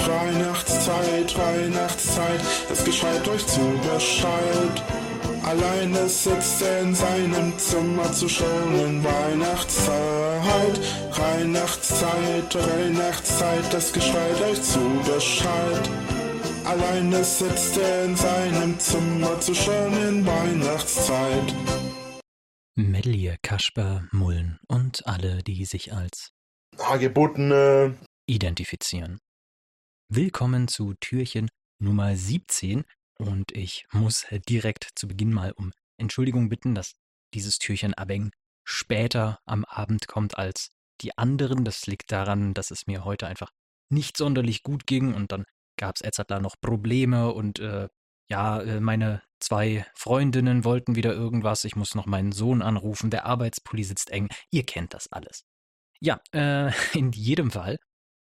Weihnachtszeit, Weihnachtszeit, es gescheit euch zu Bescheid. Alleine sitzt er in seinem Zimmer zu schonen. Weihnachtszeit, Weihnachtszeit, Weihnachtszeit, es gescheit euch zu Bescheid. Alleine sitzt er in seinem Zimmer zu schonen. Weihnachtszeit. Medlier, Kasper, Mullen und alle, die sich als Hagebuttene identifizieren. Willkommen zu Türchen Nummer 17 und ich muss direkt zu Beginn mal um Entschuldigung bitten, dass dieses Türchen abeng später am Abend kommt als die anderen. Das liegt daran, dass es mir heute einfach nicht sonderlich gut ging und dann gab es da noch Probleme und meine 2 Freundinnen wollten wieder irgendwas. Ich muss noch meinen Sohn anrufen, der Arbeitspulli sitzt eng. Ihr kennt das alles. Ja, in jedem Fall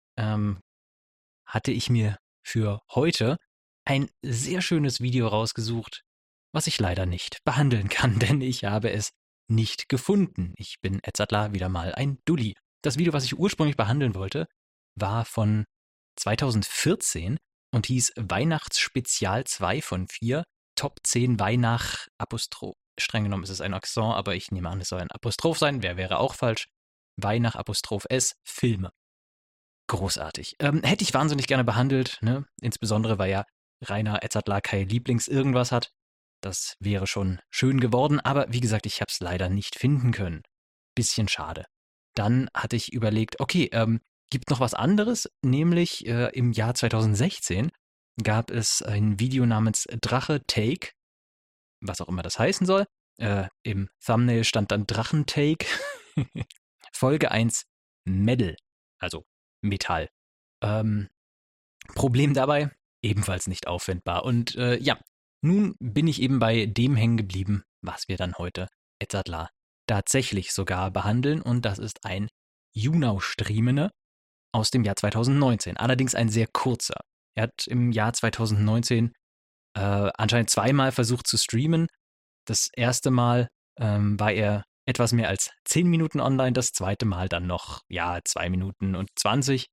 hatte ich mir für heute ein sehr schönes Video rausgesucht, was ich leider nicht behandeln kann, denn ich habe es nicht gefunden. Ich bin wieder mal ein Dulli. Das Video, was ich ursprünglich behandeln wollte, war von 2014 und hieß Weihnachtsspezial 2 von 4, Top 10 Weihnacht, Apostroph. Streng genommen ist es ein Accent, aber ich nehme an, es soll ein Apostroph sein, wäre auch falsch. Weihnacht, Apostroph S, Filme. Großartig. Hätte ich wahnsinnig gerne behandelt, ne? Insbesondere, weil ja Rainer Etzertler kein Lieblings-Irgendwas hat. Das wäre schon schön geworden, aber wie gesagt, ich habe es leider nicht finden können. Bisschen schade. Dann hatte ich überlegt, okay, gibt noch was anderes, nämlich im Jahr 2016 gab es ein Video namens Drache Take, was auch immer das heißen soll. Im Thumbnail stand dann Drachentake. Folge 1, Metal, also Metall. Problem dabei, ebenfalls nicht auffindbar. Und nun bin ich eben bei dem hängen geblieben, was wir dann heute Etzertler tatsächlich sogar behandeln. Und das ist ein Junau-Streamene aus dem Jahr 2019. Allerdings ein sehr kurzer. Er hat im Jahr 2019 anscheinend 2-mal versucht zu streamen. Das erste Mal war er etwas mehr als 10 Minuten online, das zweite Mal dann noch, 2 Minuten und 20.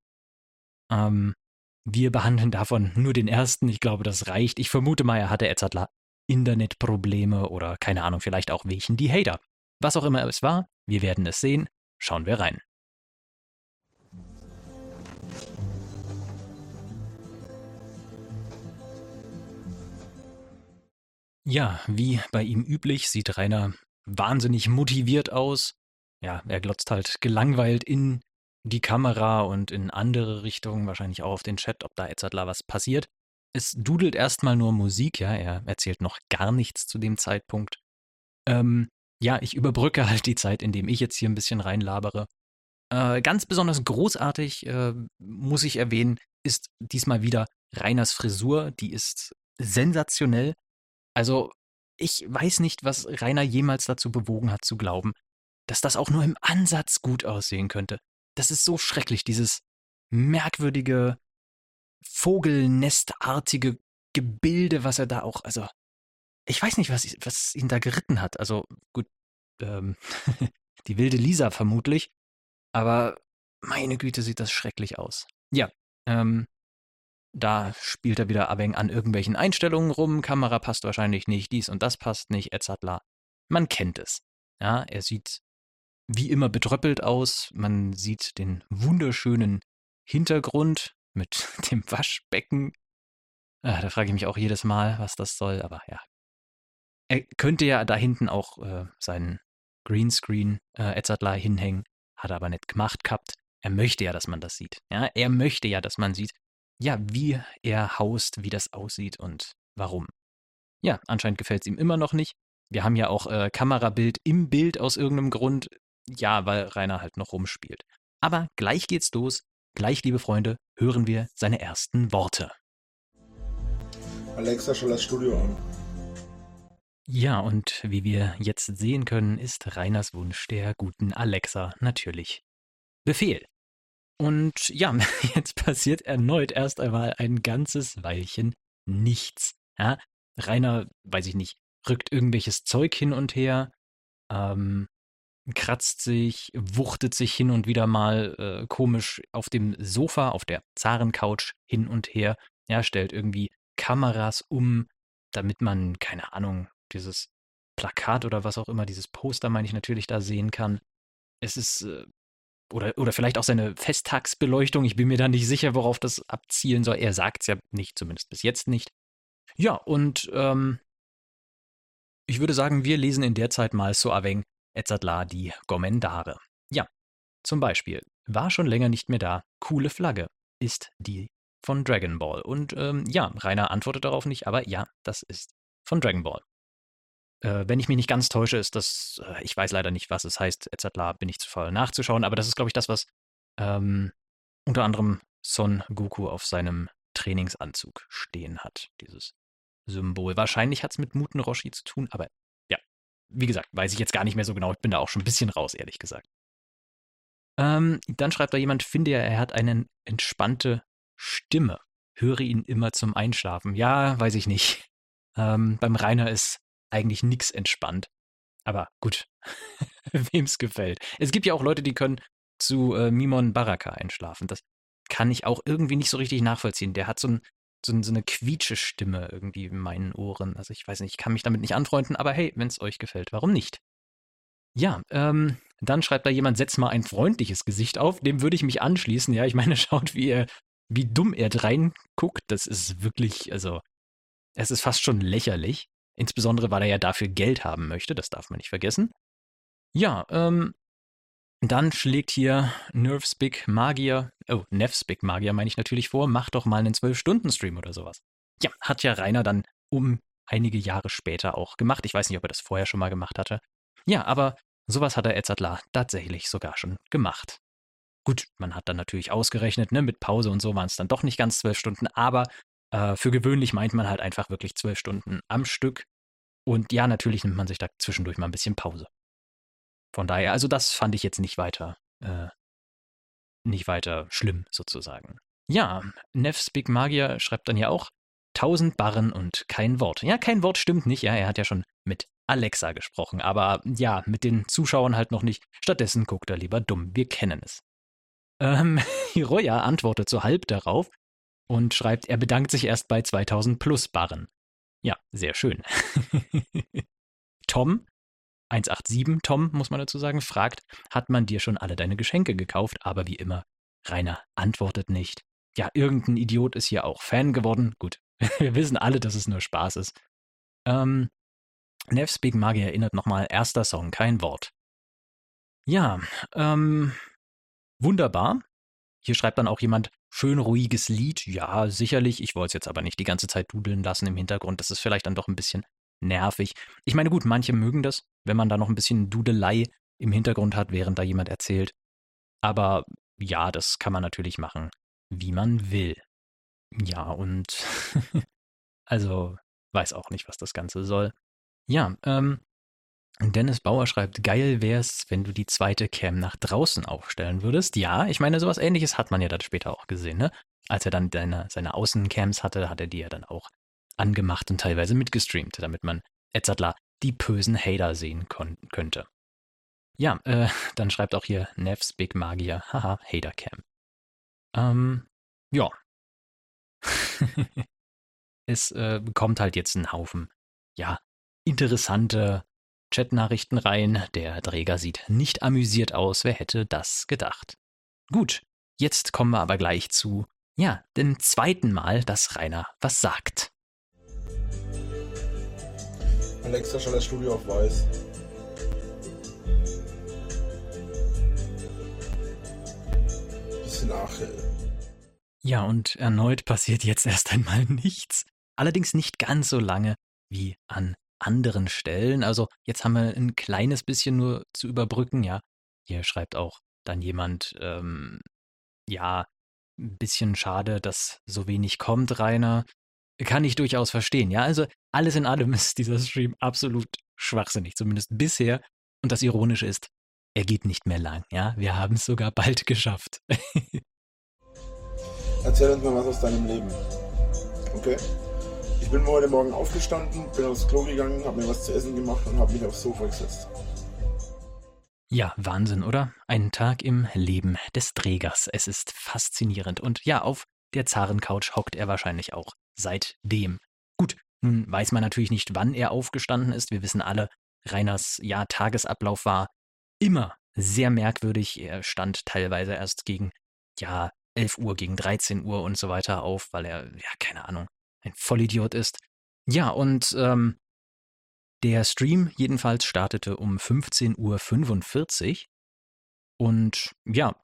Wir behandeln davon nur den ersten. Ich glaube, das reicht. Ich vermute mal, er hatte Etzertler Internetprobleme oder keine Ahnung, vielleicht auch welchen die Hater. Was auch immer es war, wir werden es sehen. Schauen wir rein. Ja, wie bei ihm üblich, sieht Rainer wahnsinnig motiviert aus. Ja, er glotzt halt gelangweilt in die Kamera und in andere Richtungen, wahrscheinlich auch auf den Chat, ob da Etzertler was passiert. Es dudelt erstmal nur Musik, ja, er erzählt noch gar nichts zu dem Zeitpunkt. Ich überbrücke halt die Zeit, indem ich jetzt hier ein bisschen reinlabere. Ganz besonders großartig, muss ich erwähnen, ist diesmal wieder Rainers Frisur, die ist sensationell. Also, ich weiß nicht, was Rainer jemals dazu bewogen hat zu glauben, dass das auch nur im Ansatz gut aussehen könnte. Das ist so schrecklich, dieses merkwürdige, vogelnestartige Gebilde, was er da auch, also, ich weiß nicht, was ihn da geritten hat. Also, gut, die wilde Lisa vermutlich, aber meine Güte, sieht das schrecklich aus. Ja, da spielt er wieder abhängig an irgendwelchen Einstellungen rum, Kamera passt wahrscheinlich nicht, dies und das passt nicht, etc. Man kennt es. Ja, er sieht wie immer betröppelt aus, man sieht den wunderschönen Hintergrund mit dem Waschbecken. Da frage ich mich auch jedes Mal, was das soll, aber ja. Er könnte ja da hinten auch seinen Greenscreen etc. hinhängen, hat er aber nicht gemacht gehabt. Er möchte ja, dass man das sieht. Ja, er möchte ja, dass man sieht, ja, wie er haust, wie das aussieht und warum. Ja, anscheinend gefällt es ihm immer noch nicht. Wir haben ja auch Kamerabild im Bild aus irgendeinem Grund. Ja, weil Rainer halt noch rumspielt. Aber gleich geht's los. Gleich, liebe Freunde, hören wir seine ersten Worte. Alexa, schau das Studio an. Ja, und wie wir jetzt sehen können, ist Rainers Wunsch der guten Alexa natürlich Befehl. Und ja, jetzt passiert erneut erst einmal ein ganzes Weilchen nichts. Ja, Rainer, weiß ich nicht, rückt irgendwelches Zeug hin und her. kratzt sich, wuchtet sich hin und wieder mal komisch auf dem Sofa, auf der Zarencouch hin und her. Ja, stellt irgendwie Kameras um, damit man, keine Ahnung, dieses Plakat oder was auch immer, dieses Poster, meine ich natürlich, da sehen kann. Es ist, oder vielleicht auch seine Festtagsbeleuchtung, ich bin mir da nicht sicher, worauf das abzielen soll. Er sagt es ja nicht, zumindest bis jetzt nicht. Ja, und ich würde sagen, wir lesen in der Zeit mal so ein wenig Edzardlar die Kommentare. Ja, zum Beispiel, war schon länger nicht mehr da, coole Flagge, ist die von Dragon Ball. Und ja, Rainer antwortet darauf nicht, aber ja, das ist von Dragon Ball. Wenn ich mich nicht ganz täusche, ist das, ich weiß leider nicht, was es heißt, Edzardlar bin ich zu faul nachzuschauen, aber das ist, glaube ich, das, was unter anderem Son Goku auf seinem Trainingsanzug stehen hat, dieses Symbol. Wahrscheinlich hat es mit Muten Roshi zu tun, aber ja, wie gesagt, weiß ich jetzt gar nicht mehr so genau. Ich bin da auch schon ein bisschen raus, ehrlich gesagt. Dann schreibt da jemand, finde er hat eine entspannte Stimme. Höre ihn immer zum Einschlafen. Ja, weiß ich nicht. Beim Rainer ist eigentlich nichts entspannt. Aber gut, wem es gefällt. Es gibt ja auch Leute, die können zu Mimon Baraka einschlafen. Das kann ich auch irgendwie nicht so richtig nachvollziehen. Der hat so eine quietsche Stimme irgendwie in meinen Ohren. Also ich weiß nicht, ich kann mich damit nicht anfreunden, aber hey, wenn es euch gefällt, warum nicht? Ja, dann schreibt da jemand, setz mal ein freundliches Gesicht auf. Dem würde ich mich anschließen. Ja, ich meine, schaut, wie dumm er reinguckt. Das ist wirklich, also, es ist fast schon lächerlich. Insbesondere, weil er ja dafür Geld haben möchte. Das darf man nicht vergessen. Ja, dann schlägt hier Neffs Big Magier meine ich natürlich vor, mach doch mal einen 12-Stunden-Stream oder sowas. Ja, hat ja Rainer dann einige Jahre später auch gemacht. Ich weiß nicht, ob er das vorher schon mal gemacht hatte. Ja, aber sowas hat der Edzardlar tatsächlich sogar schon gemacht. Gut, man hat dann natürlich ausgerechnet, ne, mit Pause und so waren es dann doch nicht ganz 12 Stunden, aber für gewöhnlich meint man halt einfach wirklich 12 Stunden am Stück. Und ja, natürlich nimmt man sich da zwischendurch mal ein bisschen Pause. Von daher, also das fand ich jetzt nicht weiter schlimm sozusagen. Ja, Neffs Big Magier schreibt dann ja auch 1000 Barren und kein Wort. Ja, kein Wort stimmt nicht. Ja, er hat ja schon mit Alexa gesprochen, aber ja, mit den Zuschauern halt noch nicht. Stattdessen guckt er lieber dumm. Wir kennen es. Hiroya antwortet so halb darauf und schreibt, er bedankt sich erst bei 2000 plus Barren. Ja, sehr schön. Tom 187 Tom, muss man dazu sagen, fragt, hat man dir schon alle deine Geschenke gekauft? Aber wie immer, Rainer antwortet nicht. Ja, irgendein Idiot ist hier auch Fan geworden. Gut, wir wissen alle, dass es nur Spaß ist. Neffs Big Magier erinnert nochmal, erster Song, kein Wort. Ja, wunderbar. Hier schreibt dann auch jemand, schön ruhiges Lied. Ja, sicherlich. Ich wollte es jetzt aber nicht die ganze Zeit dudeln lassen im Hintergrund. Das ist vielleicht dann doch ein bisschen nervig. Ich meine, gut, manche mögen das, wenn man da noch ein bisschen Dudelei im Hintergrund hat, während da jemand erzählt. Aber ja, das kann man natürlich machen, wie man will. Ja, und also weiß auch nicht, was das Ganze soll. Ja, Dennis Bauer schreibt, geil wär's, wenn du die zweite Cam nach draußen aufstellen würdest. Ja, ich meine, sowas Ähnliches hat man ja dann später auch gesehen, ne? Als er dann seine Außencams hatte, hat er die ja dann auch angemacht und teilweise mitgestreamt, damit man Edzardlar die bösen Hater sehen könnte. Ja, dann schreibt auch hier Neffs Big Magier, haha, Hatercam. Ja. Es bekommt halt jetzt einen Haufen, ja, interessante Chatnachrichten rein. Der Träger sieht nicht amüsiert aus, wer hätte das gedacht. Gut, jetzt kommen wir aber gleich zu, ja, dem zweiten Mal, dass Rainer was sagt. Alexa, stell das Studio auf weiß. Bisschen nachhell. Ja, und erneut passiert jetzt erst einmal nichts. Allerdings nicht ganz so lange wie an anderen Stellen. Also jetzt haben wir ein kleines bisschen nur zu überbrücken. Ja, hier schreibt auch dann jemand, ja, ein bisschen schade, dass so wenig kommt, Rainer. Kann ich durchaus verstehen. Ja, also alles in allem ist dieser Stream absolut schwachsinnig, zumindest bisher. Und das Ironische ist, er geht nicht mehr lang. Ja, wir haben es sogar bald geschafft. Erzähl uns mal was aus deinem Leben. Okay? Ich bin heute Morgen aufgestanden, bin aufs Klo gegangen, habe mir was zu essen gemacht und habe mich aufs Sofa gesetzt. Ja, Wahnsinn, oder? Ein Tag im Leben des Trägers. Es ist faszinierend. Und ja, auf der Zarencouch hockt er wahrscheinlich auch seitdem. Gut, nun weiß man natürlich nicht, wann er aufgestanden ist. Wir wissen alle, Rainers Tagesablauf war immer sehr merkwürdig. Er stand teilweise erst gegen 11 Uhr, gegen 13 Uhr und so weiter auf, weil er, keine Ahnung, ein Vollidiot ist. Ja, und der Stream jedenfalls startete um 15:45 Uhr und ja,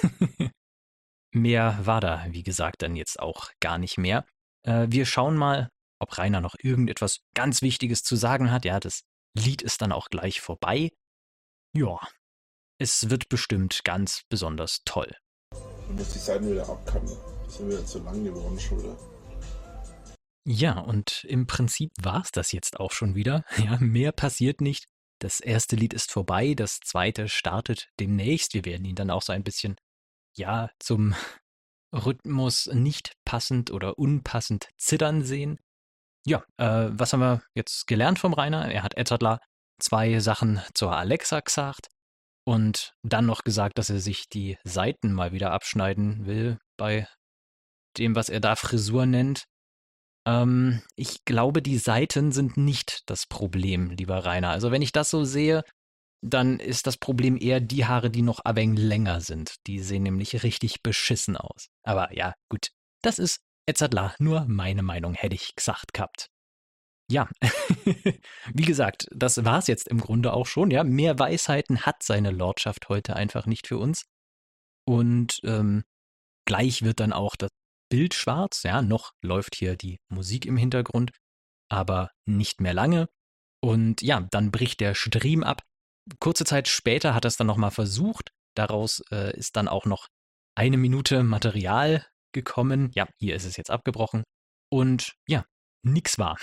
mehr war da, wie gesagt, dann jetzt auch gar nicht mehr. Wir schauen mal, ob Rainer noch irgendetwas ganz Wichtiges zu sagen hat. Ja, das Lied ist dann auch gleich vorbei. Ja, es wird bestimmt ganz besonders toll. Du musst die Seiten wieder abkappen. Die sind wieder zu lang geworden schon wieder. Ja, und im Prinzip war es das jetzt auch schon wieder. Ja, mehr passiert nicht. Das erste Lied ist vorbei, das zweite startet demnächst. Wir werden ihn dann auch so ein bisschen, zum Rhythmus nicht passend oder unpassend zittern sehen. Ja, was haben wir jetzt gelernt vom Rainer? Er hat Edzardler 2 Sachen zur Alexa gesagt und dann noch gesagt, dass er sich die Seiten mal wieder abschneiden will bei dem, was er da Frisur nennt. Ich glaube, die Seiten sind nicht das Problem, lieber Rainer. Also wenn ich das so sehe, dann ist das Problem eher die Haare, die noch ein wenig länger sind. Die sehen nämlich richtig beschissen aus. Aber ja, gut, das ist Edzardler, nur meine Meinung, hätte ich gesagt gehabt. Ja, wie gesagt, das war's jetzt im Grunde auch schon. Ja, mehr Weisheiten hat seine Lordschaft heute einfach nicht für uns. Und gleich wird dann auch das Bild schwarz. Ja, noch läuft hier die Musik im Hintergrund, aber nicht mehr lange. Und ja, dann bricht der Stream ab. Kurze Zeit später hat er es dann nochmal versucht. Daraus ist dann auch noch 1 Minute Material gekommen. Ja, hier ist es jetzt abgebrochen. Und ja, nix war.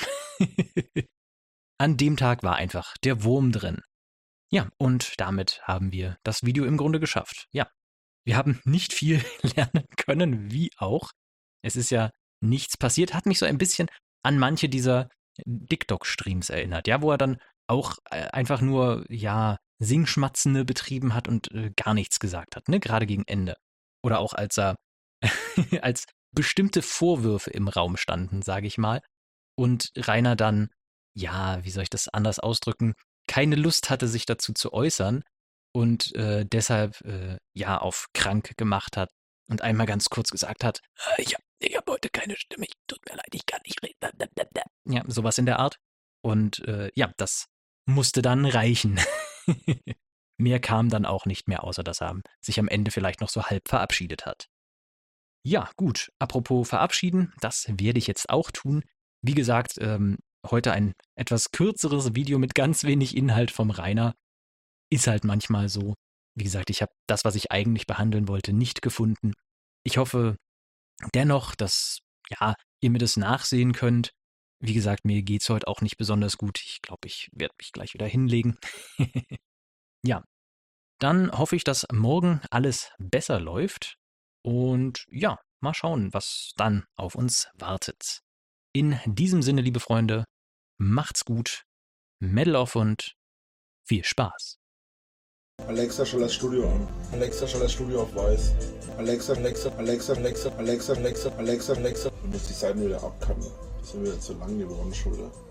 An dem Tag war einfach der Wurm drin. Ja, und damit haben wir das Video im Grunde geschafft. Ja, wir haben nicht viel lernen können, wie auch. Es ist ja nichts passiert. Hat mich so ein bisschen an manche dieser TikTok-Streams erinnert. Ja, wo er dann auch einfach nur, Singschmatzende betrieben hat und gar nichts gesagt hat, ne? Gerade gegen Ende. Oder auch als er als bestimmte Vorwürfe im Raum standen, sage ich mal. Und Rainer dann, wie soll ich das anders ausdrücken, keine Lust hatte, sich dazu zu äußern und deshalb auf krank gemacht hat und einmal ganz kurz gesagt hat, ich hab heute keine Stimme, tut mir leid, ich kann nicht reden. Ja, sowas in der Art. Und das musste dann reichen. Mehr kam dann auch nicht mehr, außer dass er sich am Ende vielleicht noch so halb verabschiedet hat. Ja, gut, apropos verabschieden, das werde ich jetzt auch tun. Wie gesagt, heute ein etwas kürzeres Video mit ganz wenig Inhalt vom Rainer. Ist halt manchmal so. Wie gesagt, ich habe das, was ich eigentlich behandeln wollte, nicht gefunden. Ich hoffe dennoch, dass ihr mir das nachsehen könnt. Wie gesagt, mir geht's heute auch nicht besonders gut. Ich glaube, ich werde mich gleich wieder hinlegen. Ja, dann hoffe ich, dass morgen alles besser läuft. Und ja, mal schauen, was dann auf uns wartet. In diesem Sinne, liebe Freunde, macht's gut, Medal off und viel Spaß. Alexa, stell das Studio an. Alexa, stell das Studio auf weiß. Alexa. Du musst die Seiten wieder abkappen. Die sind wieder zu lang geworden schon wieder.